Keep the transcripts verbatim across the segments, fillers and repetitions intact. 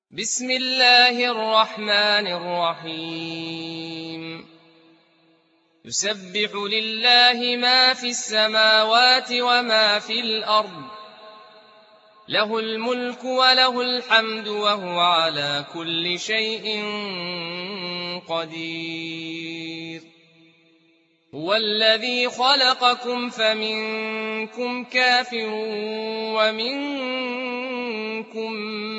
بسم الله الرحمن الرحيم يسبح لله ما في السماوات وما في الأرض له الملك وله الحمد وهو على كل شيء قدير هو الذي خلقكم فمنكم كافر ومنكم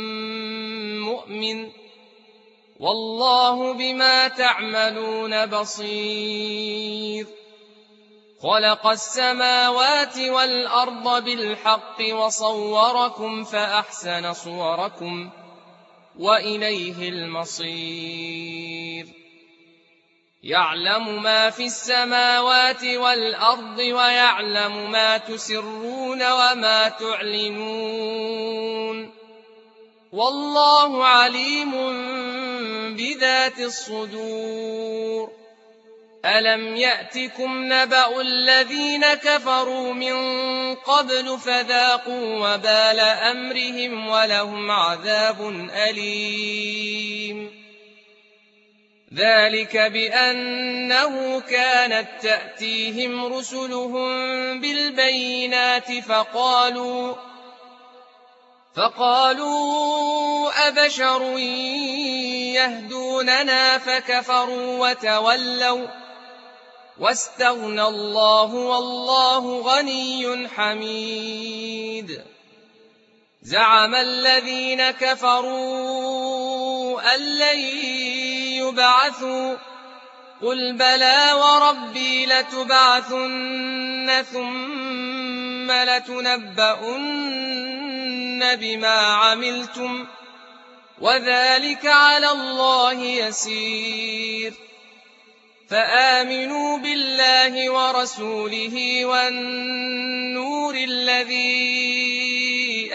مؤمن والله بما تعملون بصير خلق السماوات والأرض بالحق وصوركم فأحسن صوركم وإليه المصير يعلم ما في السماوات والأرض ويعلم ما تسرون وما تعلنون والله عليم بذات الصدور ألم يأتكم نبأ الذين كفروا من قبل فذاقوا وبال أمرهم ولهم عذاب أليم ذلك بأنه كانت تأتيهم رسلهم بالبينات فقالوا فقالوا أبشر يهدوننا فكفروا وتولوا واستغنى الله والله غني حميد زعم الذين كفروا أن لن يبعثوا قل بلى وربي لتبعثن ثم لتنبؤن بما عملتم وذلك على الله يسير فآمنوا بالله ورسوله والنور الذي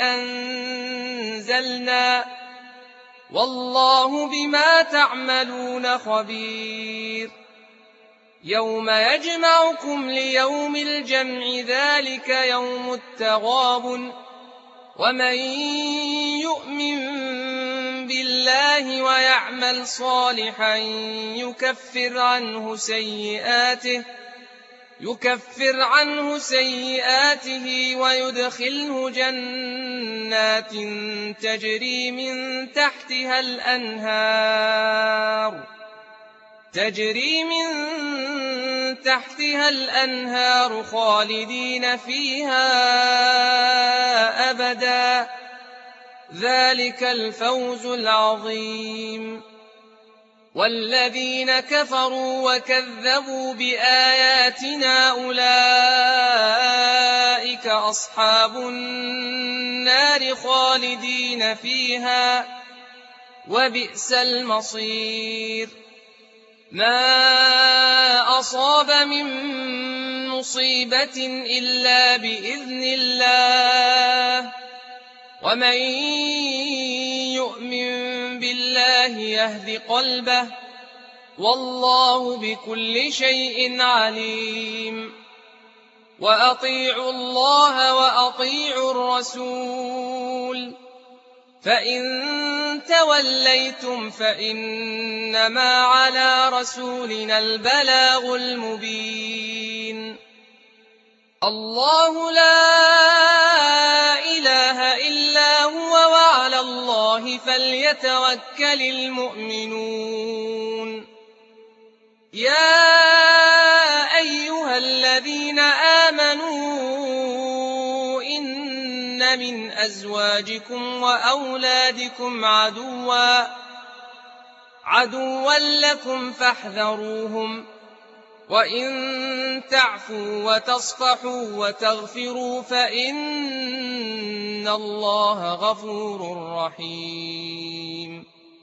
أنزلنا والله بما تعملون خبير يوم يجمعكم ليوم الجمع ذلك يوم التغابن ومن يؤمن بالله ويعمل صالحا يكفر عنه سيئاته يكفر عنه سيئاته ويدخله جنات تجري من تحتها الأنهار تجري من تحتها الأنهار خالدين فيها أبدا ذلك الفوز العظيم والذين كفروا وكذبوا بآياتنا أولئك أصحاب النار خالدين فيها وبئس المصير ما أصاب من مصيبة إلا بإذن الله ومن يؤمن بالله يهد قلبه والله بكل شيء عليم وأطيعوا الله وأطيعوا الرسول فإن توليتم فإنما على رسولنا البلاغ المبين الله لا إله إلا هو وعلى الله فليتوكل المؤمنون يا أيها الذين آمنوا إن من أزواجكم وأولادكم عدوا عدوا لكم فاحذروهم وإن تعفوا وتصفحوا وتغفروا فإن الله غفور رحيم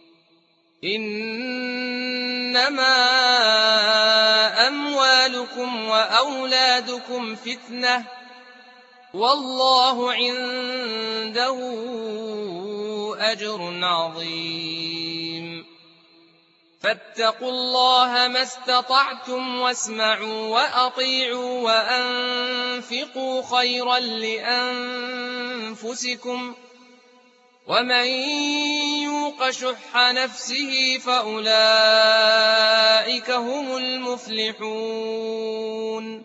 إنما أموالكم وأولادكم فتنة والله عنده أجر عظيم فاتقوا الله ما استطعتم واسمعوا وأطيعوا وأنفقوا خيرا لأنفسكم ومن يوق شح نفسه فأولئك هم المفلحون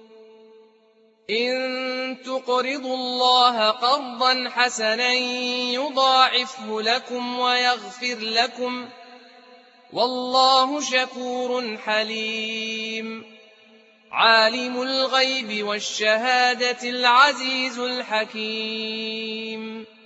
إن تقرضوا الله قرضا حسنا يضاعفه لكم ويغفر لكم والله شكور حليم عالم الغيب والشهادة العزيز الحكيم